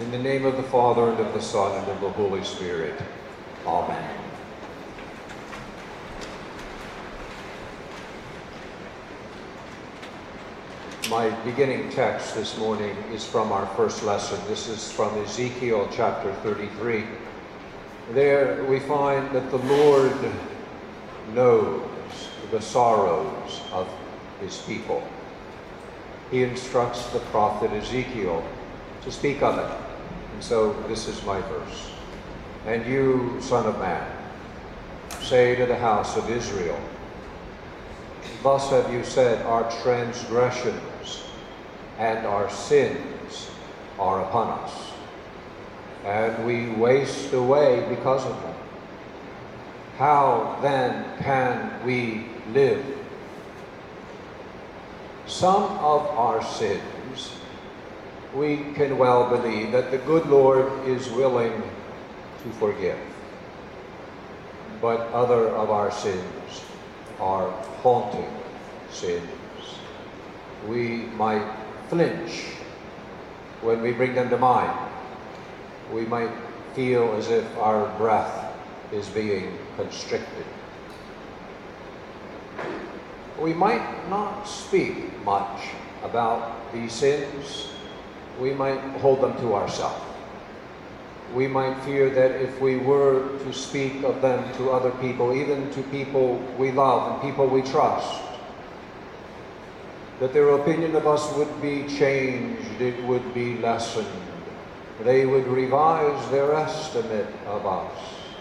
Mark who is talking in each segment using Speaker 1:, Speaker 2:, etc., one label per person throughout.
Speaker 1: In the name of the Father, and of the Son, and of the Holy Spirit. Amen. My beginning text this morning is from our first lesson. This is from Ezekiel chapter 33. There we find that the Lord knows the sorrows of his people. He instructs the prophet Ezekiel to speak of it. And so this is my verse. And you, son of man, say to the house of Israel, thus have you said, our transgressions and our sins are upon us, and we waste away because of them. How then can we live? Some of our sins we can well believe that the good Lord is willing to forgive. But other of our sins are haunting sins. We might flinch when we bring them to mind. We might feel as if our breath is being constricted. We might not speak much about these sins. We might hold them to ourselves. We might fear that if we were to speak of them to other people, even to people we love and people we trust, that their opinion of us would be changed, it would be lessened. They would revise their estimate of us.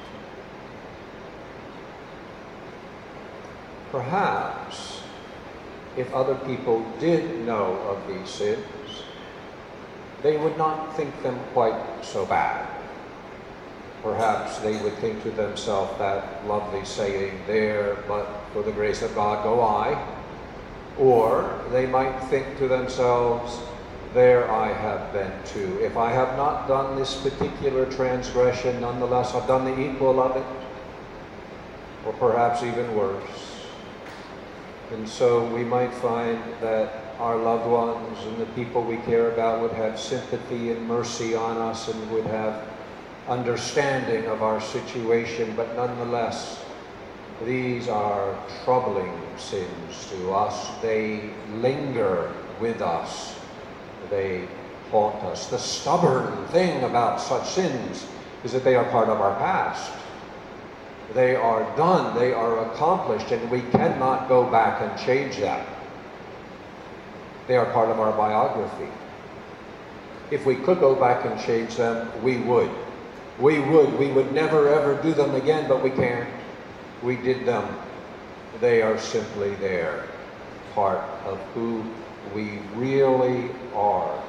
Speaker 1: Perhaps, if other people did know of these sins, they would not think them quite so bad. Perhaps they would think to themselves that lovely saying, there, but for the grace of God go I. Or they might think to themselves, there I have been too. If I have not done this particular transgression, nonetheless I've done the equal of it. Or perhaps even worse. And so we might find that our loved ones and the people we care about would have sympathy and mercy on us and would have understanding of our situation, but nonetheless, these are troubling sins to us. They linger with us. They haunt us. The stubborn thing about such sins is that they are part of our past. They are done, they are accomplished, and we cannot go back and change them. They are part of our biography. If we could go back and change them, we would. We would never ever do them again, but we can't. We did them. They are simply there, part of who we really are.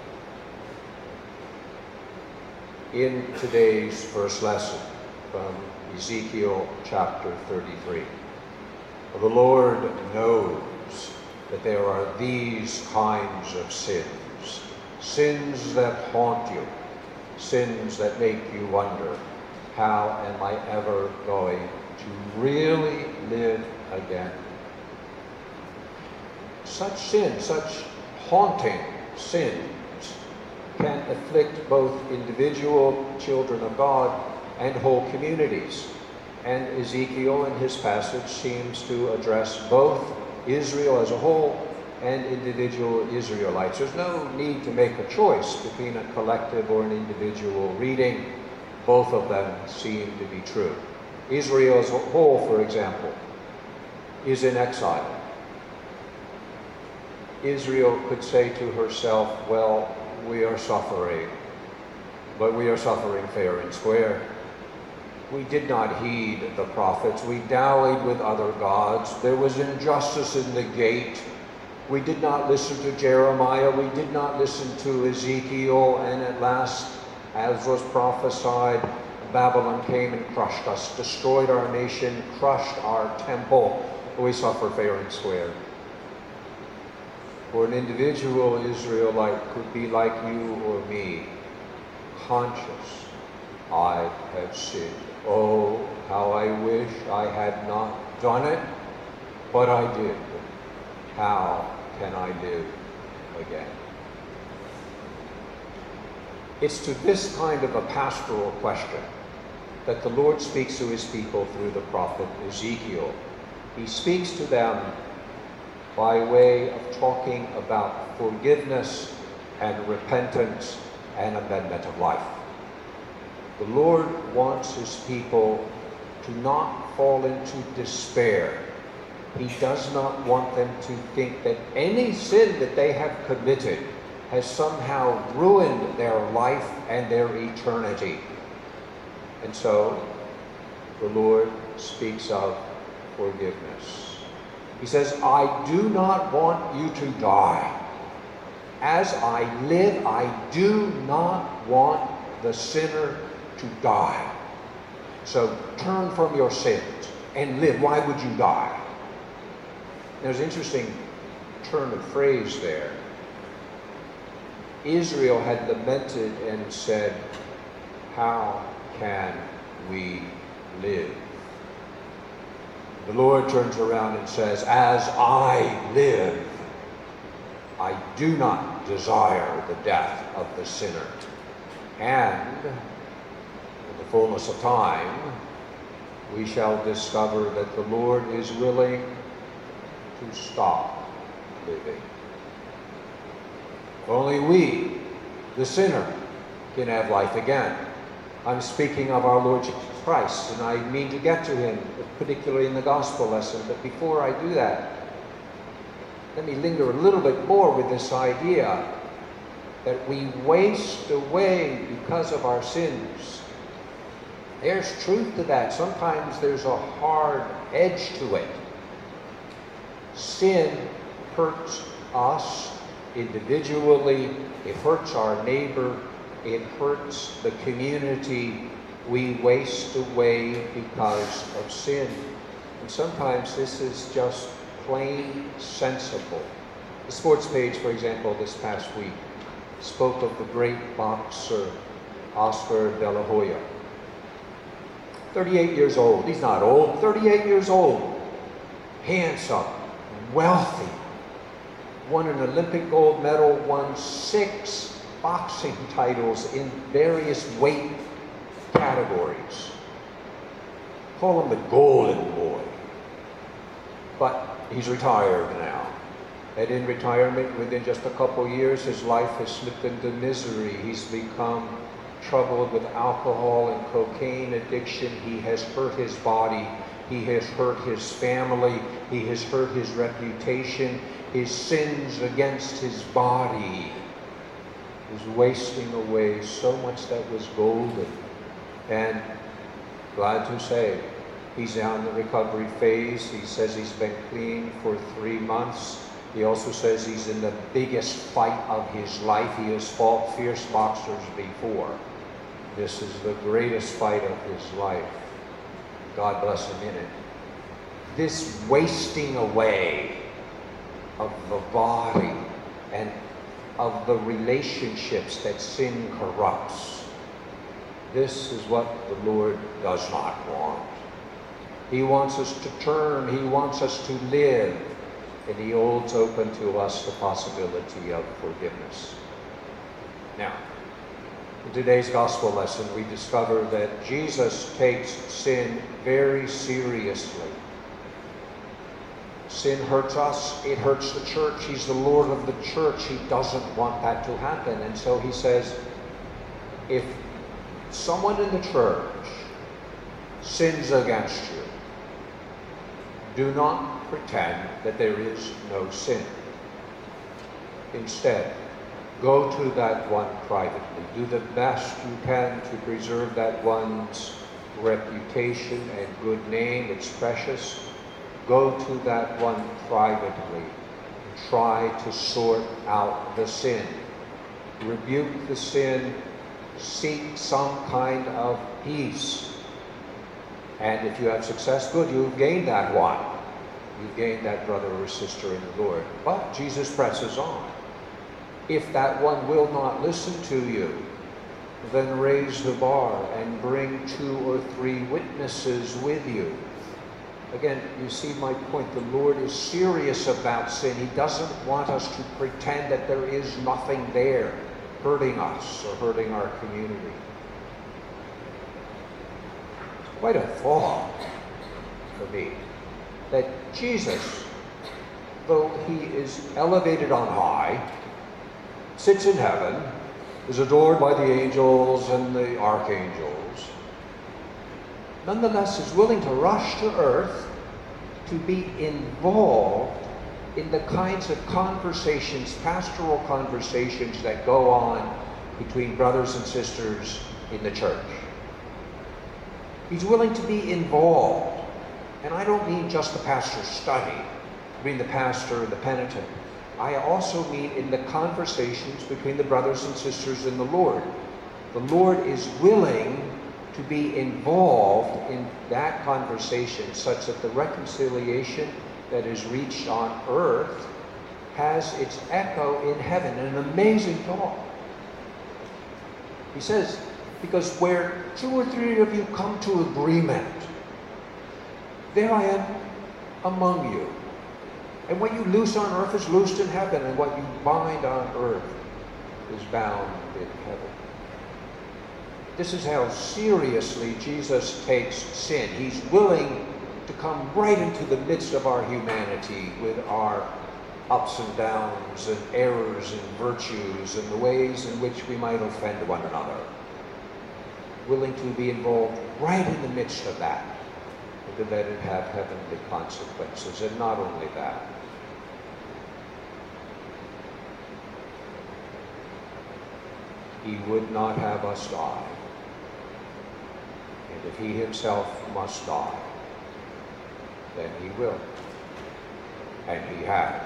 Speaker 1: In today's first lesson from Ezekiel chapter 33, the Lord knows that there are these kinds of sins, sins that haunt you, sins that make you wonder, how am I ever going to really live again? Such sins, such haunting sins, can afflict both individual children of God and whole communities. And Ezekiel in his passage seems to address both Israel as a whole and individual Israelites. There's no need to make a choice between a collective or an individual reading. Both of them seem to be true. Israel as a whole, for example, is in exile. Israel could say to herself, well, we are suffering, but we are suffering fair and square. We did not heed the prophets. We dallied with other gods. There was injustice in the gate. We did not listen to Jeremiah. We did not listen to Ezekiel. And at last, as was prophesied, Babylon came and crushed us, destroyed our nation, crushed our temple. We suffer fair and square. For an individual Israelite could be like you or me, conscious, I have sinned. Oh, how I wish I had not done it, but I did. How can I live again? It's to this kind of a pastoral question that the Lord speaks to his people through the prophet Ezekiel. He speaks to them by way of talking about forgiveness and repentance and amendment of life. The Lord wants his people to not fall into despair. He does not want them to think that any sin that they have committed has somehow ruined their life and their eternity. And so the Lord speaks of forgiveness. He says, I do not want you to die. As I live, I do not want the sinner to die. So turn from your sins and live. Why would you die? There's an interesting turn of phrase there. Israel had lamented and said, how can we live? The Lord turns around and says, as I live, I do not desire the death of the sinner. And in the fullness of time, we shall discover that the Lord is willing to stop living. Only we, the sinner, can have life again. I'm speaking of our Lord Jesus Christ, and I mean to get to him, particularly in the gospel lesson. But before I do that, let me linger a little bit more with this idea that we waste away because of our sins. There's truth to that. Sometimes there's a hard edge to it. Sin hurts us individually, it hurts our neighbor, it hurts the community. We waste away because of sin. And sometimes this is just plain sensible. The sports page, for example, this past week spoke of the great boxer Oscar De La Hoya. 38 years old. He's not old. 38 years old. Handsome. Wealthy. Won an Olympic gold medal. Won 6 boxing titles in various weight categories. Call him the Golden Boy. But he's retired now. And in retirement, within just a couple years, his life has slipped into misery. He's become troubled with alcohol and cocaine addiction. He has hurt his body. He has hurt his family. He has hurt his reputation. His sins against his body is wasting away so much that was golden. And glad to say, he's now in the recovery phase. He says he's been clean for 3 months. He also says he's in the biggest fight of his life. He has fought fierce boxers before. This is the greatest fight of his life. God bless him in it. This wasting away of the body and of the relationships that sin corrupts, this is what the Lord does not want. He wants us to turn. He wants us to live. And he holds open to us the possibility of forgiveness. Now, in today's gospel lesson, we discover that Jesus takes sin very seriously. Sin hurts us. It hurts the church. He's the Lord of the church. He doesn't want that to happen. And so he says, if someone in the church sins against you, do not pretend that there is no sin. Instead, go to that one privately. Do the best you can to preserve that one's reputation and good name. It's precious. Go to that one privately. Try to sort out the sin. Rebuke the sin. Seek some kind of peace. And if you have success, good, you've gained that one. You've gained that brother or sister in the Lord. But Jesus presses on. If that one will not listen to you, then raise the bar and bring 2 or 3 witnesses with you. Again, you see my point. The Lord is serious about sin. He doesn't want us to pretend that there is nothing there. hurting us or hurting our community. It's quite a thought for me that Jesus, though he is elevated on high, sits in heaven, is adored by the angels and the archangels, nonetheless is willing to rush to earth to be involved in the kinds of conversations, pastoral conversations that go on between brothers and sisters in the church. He's willing to be involved. And I don't mean just the pastor's study, I mean the pastor and the penitent. I also mean in the conversations between the brothers and sisters in the Lord. The Lord is willing to be involved in that conversation such that the reconciliation that is reached on earth has its echo in heaven. An amazing thought. He says, because where 2 or 3 of you come to agreement, there I am among you. And what you loose on earth is loosed in heaven, and what you bind on earth is bound in heaven. This is how seriously Jesus takes sin. He's willing to come right into the midst of our humanity with our ups and downs and errors and virtues and the ways in which we might offend one another. Willing to be involved right in the midst of that and to let it have heavenly consequences. And not only that, he would not have us die. And if he himself must die, then he will. And he has.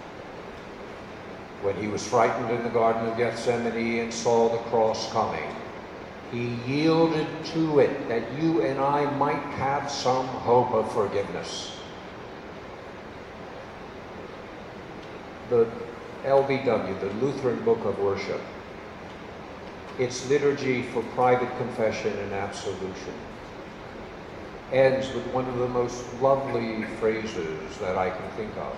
Speaker 1: When he was frightened in the Garden of Gethsemane and saw the cross coming, he yielded to it that you and I might have some hope of forgiveness. The LBW, the Lutheran Book of Worship, its liturgy for private confession and absolution, ends with one of the most lovely phrases that I can think of.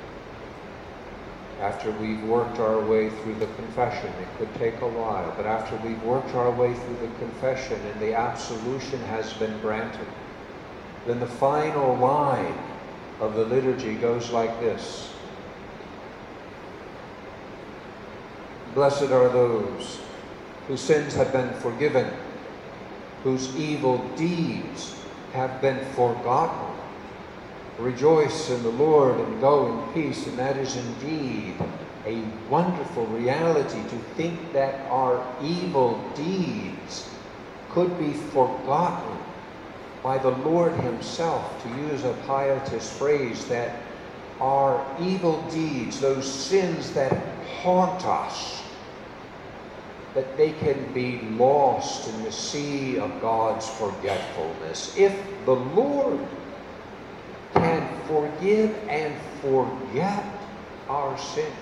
Speaker 1: After we've worked our way through the confession, it could take a while, but after we've worked our way through the confession and the absolution has been granted, then the final line of the liturgy goes like this. Blessed are those whose sins have been forgiven, whose evil deeds have been forgotten. Rejoice in the Lord and go in peace. And that is indeed a wonderful reality, to think that our evil deeds could be forgotten by the Lord himself, to use a pietist phrase, that our evil deeds, those sins that haunt us, that they can be lost in the sea of God's forgetfulness. If the Lord can forgive and forget our sins,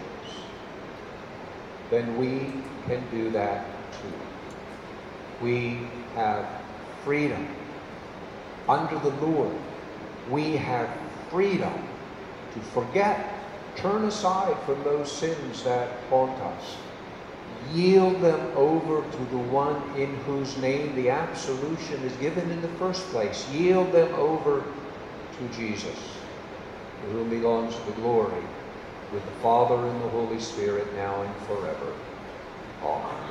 Speaker 1: then we can do that too. We have freedom. Under the Lord, we have freedom to forget, turn aside from those sins that haunt us. Yield them over to the one in whose name the absolution is given in the first place. Yield them over to Jesus, to whom belongs the glory with the Father and the Holy Spirit, now and forever. Amen.